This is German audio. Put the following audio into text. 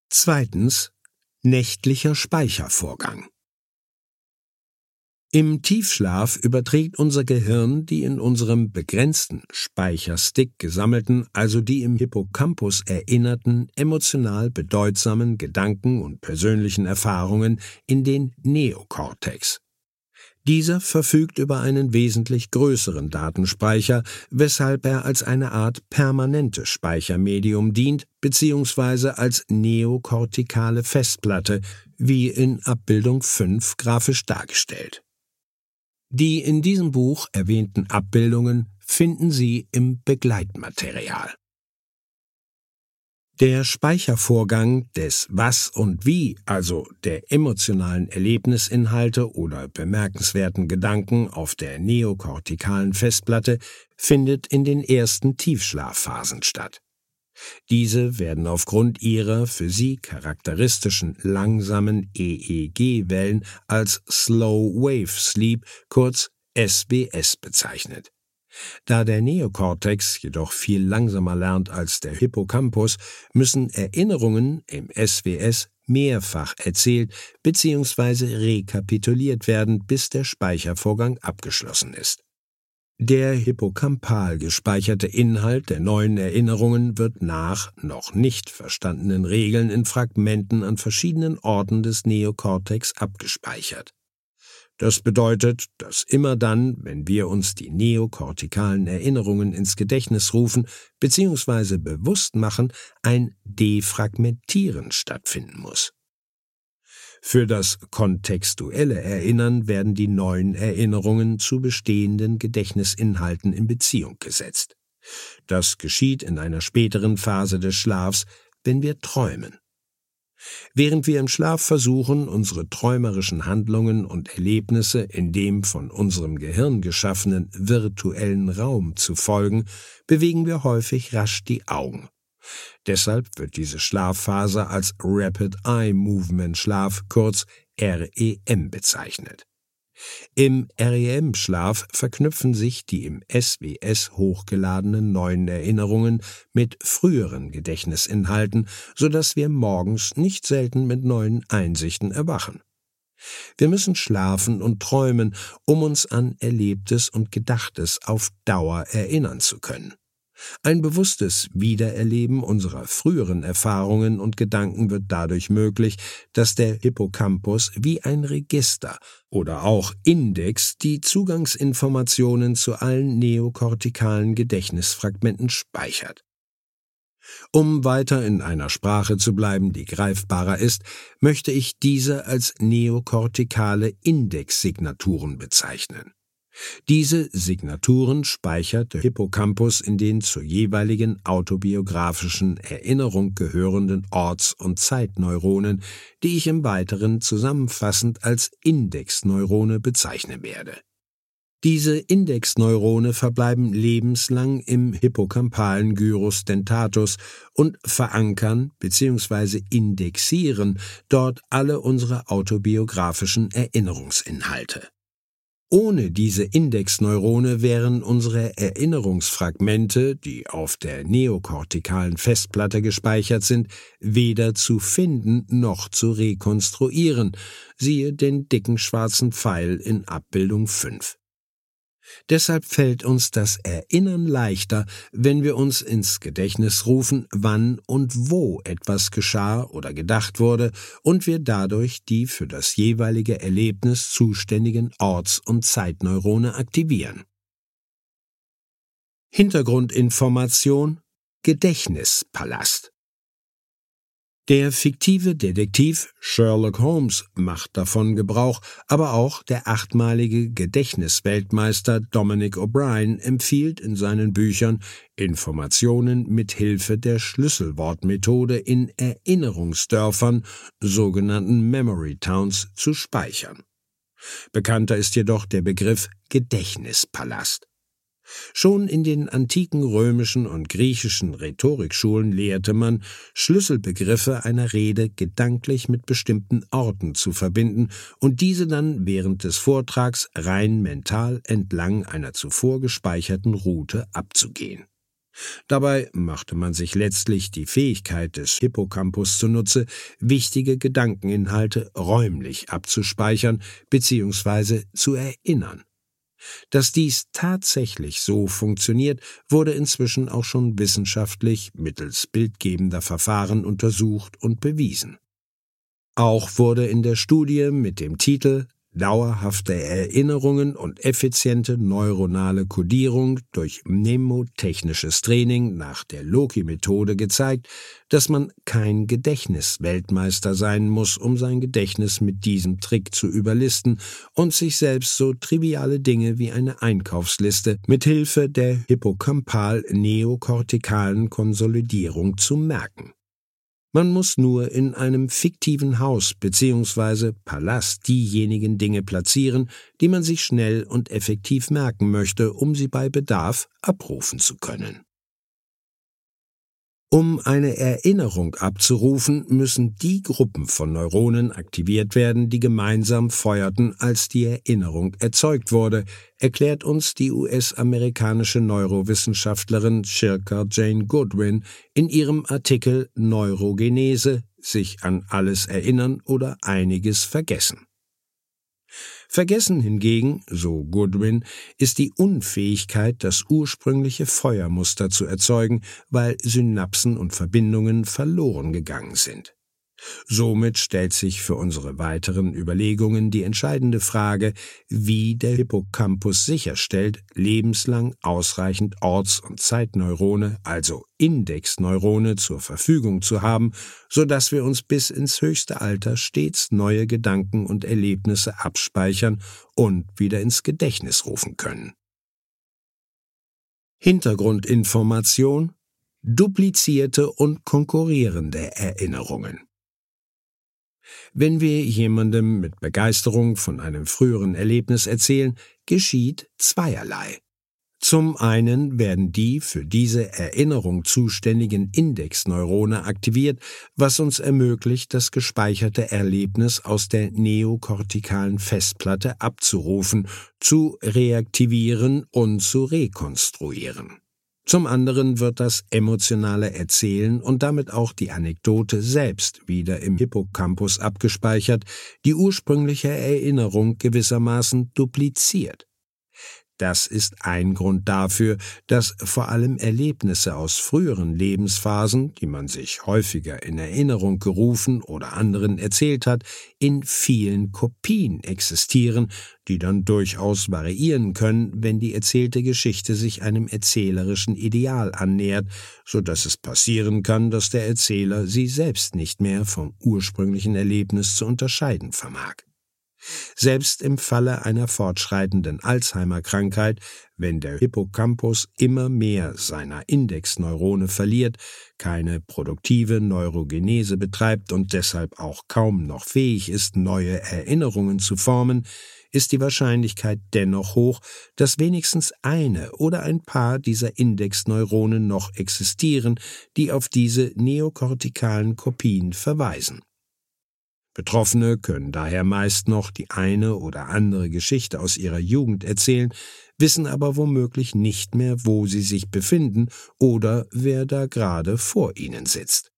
Zweitens. Nächtlicher Speichervorgang. Im Tiefschlaf überträgt unser Gehirn die in unserem begrenzten Speicherstick gesammelten, also die im Hippocampus erinnerten, emotional bedeutsamen Gedanken und persönlichen Erfahrungen in den Neokortex. Dieser verfügt über einen wesentlich größeren Datenspeicher, weshalb er als eine Art permanentes Speichermedium dient bzw. als neokortikale Festplatte, wie in Abbildung 5 grafisch dargestellt. Die in diesem Buch erwähnten Abbildungen finden Sie im Begleitmaterial. Der Speichervorgang des Was und Wie, also der emotionalen Erlebnisinhalte oder bemerkenswerten Gedanken auf der neokortikalen Festplatte, findet in den ersten Tiefschlafphasen statt. Diese werden aufgrund ihrer für sie charakteristischen langsamen EEG-Wellen als Slow Wave Sleep, kurz SBS, bezeichnet. Da der Neokortex jedoch viel langsamer lernt als der Hippocampus, müssen Erinnerungen im SWS mehrfach erzählt bzw. rekapituliert werden, bis der Speichervorgang abgeschlossen ist. Der hippocampal gespeicherte Inhalt der neuen Erinnerungen wird nach noch nicht verstandenen Regeln in Fragmenten an verschiedenen Orten des Neokortex abgespeichert. Das bedeutet, dass immer dann, wenn wir uns die neokortikalen Erinnerungen ins Gedächtnis rufen bzw. bewusst machen, ein Defragmentieren stattfinden muss. Für das kontextuelle Erinnern werden die neuen Erinnerungen zu bestehenden Gedächtnisinhalten in Beziehung gesetzt. Das geschieht in einer späteren Phase des Schlafs, wenn wir träumen. Während wir im Schlaf versuchen, unsere träumerischen Handlungen und Erlebnisse in dem von unserem Gehirn geschaffenen virtuellen Raum zu folgen, bewegen wir häufig rasch die Augen. Deshalb wird diese Schlafphase als Rapid Eye Movement Schlaf, kurz REM, bezeichnet. Im REM-Schlaf verknüpfen sich die im SWS hochgeladenen neuen Erinnerungen mit früheren Gedächtnisinhalten, sodass wir morgens nicht selten mit neuen Einsichten erwachen. Wir müssen schlafen und träumen, um uns an Erlebtes und Gedachtes auf Dauer erinnern zu können. Ein bewusstes Wiedererleben unserer früheren Erfahrungen und Gedanken wird dadurch möglich, dass der Hippocampus wie ein Register oder auch Index die Zugangsinformationen zu allen neokortikalen Gedächtnisfragmenten speichert. Um weiter in einer Sprache zu bleiben, die greifbarer ist, möchte ich diese als neokortikale Indexsignaturen bezeichnen. Diese Signaturen speichert der Hippocampus in den zur jeweiligen autobiografischen Erinnerung gehörenden Orts- und Zeitneuronen, die ich im Weiteren zusammenfassend als Indexneurone bezeichnen werde. Diese Indexneurone verbleiben lebenslang im hippocampalen Gyrus dentatus und verankern bzw. indexieren dort alle unsere autobiografischen Erinnerungsinhalte. Ohne diese Indexneurone wären unsere Erinnerungsfragmente, die auf der neokortikalen Festplatte gespeichert sind, weder zu finden noch zu rekonstruieren, siehe den dicken schwarzen Pfeil in Abbildung 5. Deshalb fällt uns das Erinnern leichter, wenn wir uns ins Gedächtnis rufen, wann und wo etwas geschah oder gedacht wurde und wir dadurch die für das jeweilige Erlebnis zuständigen Orts- und Zeitneurone aktivieren. Hintergrundinformation: Gedächtnispalast. Der fiktive Detektiv Sherlock Holmes macht davon Gebrauch, aber auch der 8-malige Gedächtnisweltmeister Dominic O'Brien empfiehlt in seinen Büchern, Informationen mit Hilfe der Schlüsselwortmethode in Erinnerungsdörfern, sogenannten Memory Towns, zu speichern. Bekannter ist jedoch der Begriff Gedächtnispalast. Schon in den antiken römischen und griechischen Rhetorikschulen lehrte man, Schlüsselbegriffe einer Rede gedanklich mit bestimmten Orten zu verbinden und diese dann während des Vortrags rein mental entlang einer zuvor gespeicherten Route abzugehen. Dabei machte man sich letztlich die Fähigkeit des Hippocampus zunutze, wichtige Gedankeninhalte räumlich abzuspeichern bzw. zu erinnern. Dass dies tatsächlich so funktioniert, wurde inzwischen auch schon wissenschaftlich mittels bildgebender Verfahren untersucht und bewiesen. Auch wurde in der Studie mit dem Titel »Dauerhafte Erinnerungen und effiziente neuronale Kodierung durch mnemotechnisches Training nach der Loci-Methode« gezeigt, dass man kein Gedächtnisweltmeister sein muss, um sein Gedächtnis mit diesem Trick zu überlisten und sich selbst so triviale Dinge wie eine Einkaufsliste mit Hilfe der hippocampal-neokortikalen Konsolidierung zu merken. Man muss nur in einem fiktiven Haus bzw. Palast diejenigen Dinge platzieren, die man sich schnell und effektiv merken möchte, um sie bei Bedarf abrufen zu können. Um eine Erinnerung abzurufen, müssen die Gruppen von Neuronen aktiviert werden, die gemeinsam feuerten, als die Erinnerung erzeugt wurde, erklärt uns die US-amerikanische Neurowissenschaftlerin Shirker Jane Goodwin in ihrem Artikel »Neurogenese – sich an alles erinnern oder einiges vergessen«. Vergessen hingegen, so Goodwin, ist die Unfähigkeit, das ursprüngliche Feuermuster zu erzeugen, weil Synapsen und Verbindungen verloren gegangen sind. Somit stellt sich für unsere weiteren Überlegungen die entscheidende Frage, wie der Hippocampus sicherstellt, lebenslang ausreichend Orts- und Zeitneurone, also Indexneurone, zur Verfügung zu haben, sodass wir uns bis ins höchste Alter stets neue Gedanken und Erlebnisse abspeichern und wieder ins Gedächtnis rufen können. Hintergrundinformation: duplizierte und konkurrierende Erinnerungen. Wenn wir jemandem mit Begeisterung von einem früheren Erlebnis erzählen, geschieht zweierlei. Zum einen werden die für diese Erinnerung zuständigen Indexneurone aktiviert, was uns ermöglicht, das gespeicherte Erlebnis aus der neokortikalen Festplatte abzurufen, zu reaktivieren und zu rekonstruieren. Zum anderen wird das emotionale Erzählen und damit auch die Anekdote selbst wieder im Hippocampus abgespeichert, die ursprüngliche Erinnerung gewissermaßen dupliziert. Das ist ein Grund dafür, dass vor allem Erlebnisse aus früheren Lebensphasen, die man sich häufiger in Erinnerung gerufen oder anderen erzählt hat, in vielen Kopien existieren, die dann durchaus variieren können, wenn die erzählte Geschichte sich einem erzählerischen Ideal annähert, so dass es passieren kann, dass der Erzähler sie selbst nicht mehr vom ursprünglichen Erlebnis zu unterscheiden vermag. Selbst im Falle einer fortschreitenden Alzheimer-Krankheit, wenn der Hippocampus immer mehr seiner Indexneurone verliert, keine produktive Neurogenese betreibt und deshalb auch kaum noch fähig ist, neue Erinnerungen zu formen, ist die Wahrscheinlichkeit dennoch hoch, dass wenigstens eine oder ein paar dieser Indexneuronen noch existieren, die auf diese neokortikalen Kopien verweisen. Betroffene können daher meist noch die eine oder andere Geschichte aus ihrer Jugend erzählen, wissen aber womöglich nicht mehr, wo sie sich befinden oder wer da gerade vor ihnen sitzt.